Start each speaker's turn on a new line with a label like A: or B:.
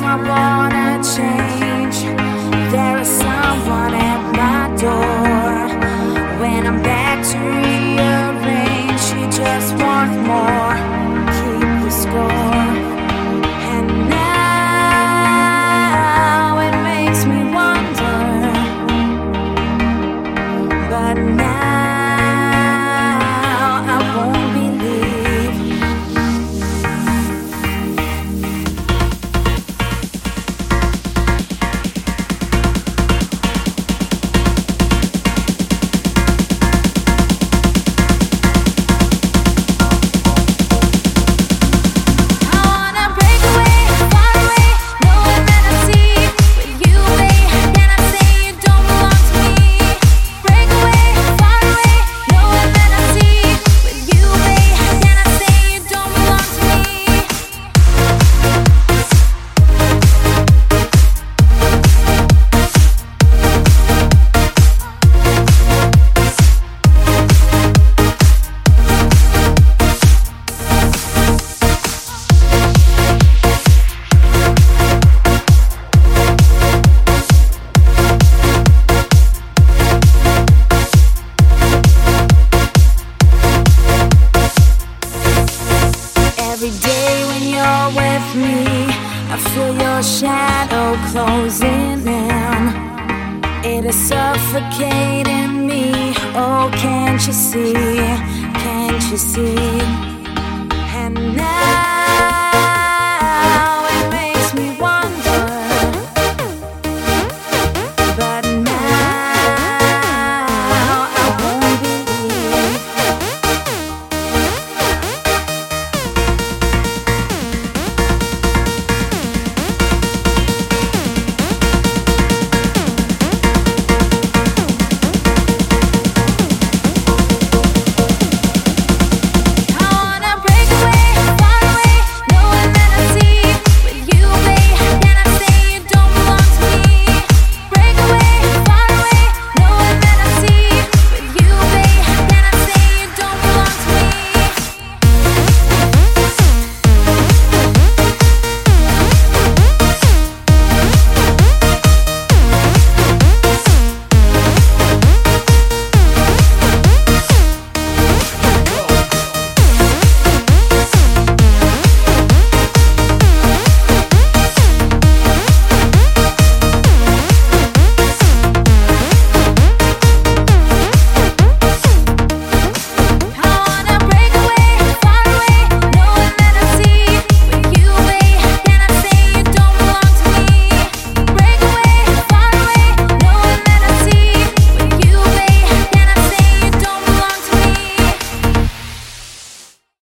A: time I wanna change, there is someone at my door. When I'm back to rearrange, you just want more, keep the score. And now it makes me wonder, but now I won't believe. I wanna break away, far away, nowhere that I see. With you, babe, then I say you don't belong to me. Break away, far away, nowhere that I see. With you, babe, then I say you don't belong to me. Every day when you're with me, I feel your shadow closing in. It is suffocating me. Oh, can't you see? Can't you see? And now